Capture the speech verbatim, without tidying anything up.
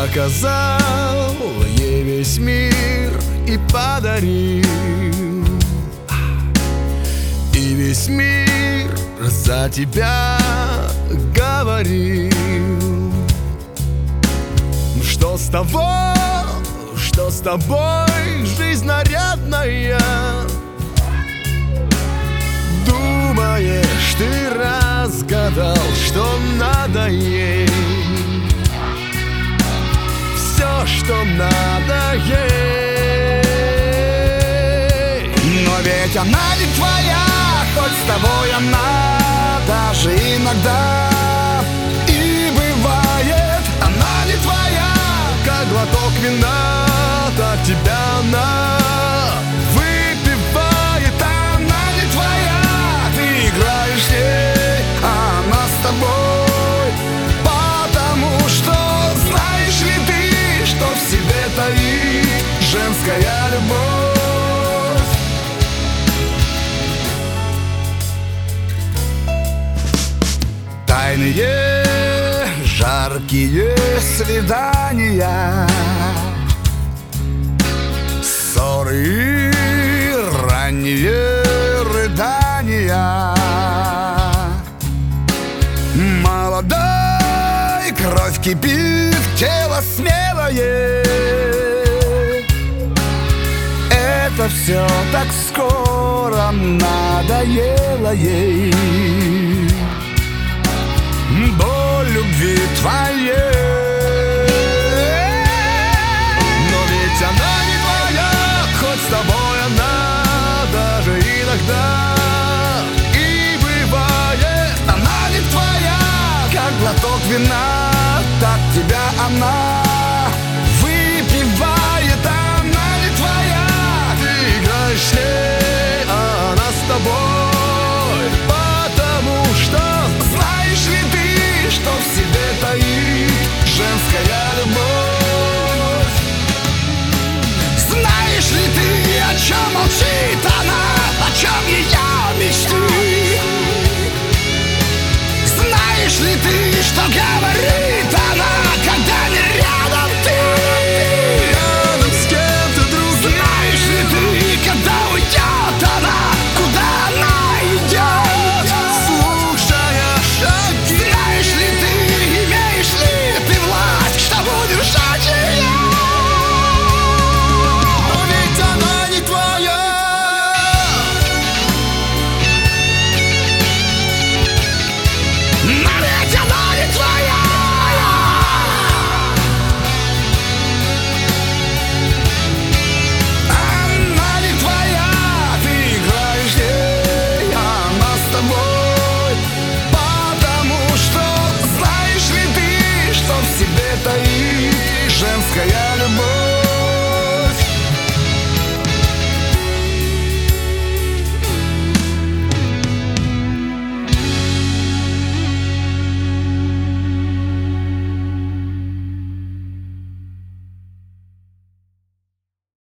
показал ей весь мир и подарил, и весь мир за тебя говорил. Что с тобой, что с тобой, жизнь нарядная? Думаешь, ты разгадал, что надо ей? Все, что надо ей. Но ведь она не твоя, хоть с тобой она даже иногда и бывает. Она не твоя, как глоток вина, так тебя она выпивает. Она не твоя, ты играешь с ней, а она с тобой. Потому что знаешь ли ты, что в себе таит женская любовь? Тайные, жаркие свидания, ссоры и ранние рыдания. Молодой, кровь кипит, тело смелое. Это все так скоро надоело ей. Боль любви твоей. Но ведь она не твоя, хоть с тобой она даже иногда и бывает. Она не твоя, как глоток вина, так тебя она выпивает. Она не твоя, ты играешь с ней, а она с тобой. Потому что знаешь ли ты, что в себе таит женская любовь? Знаешь ли ты, о чем молчит она, о чем ее мечты? Знаешь ли ты, что говорит она?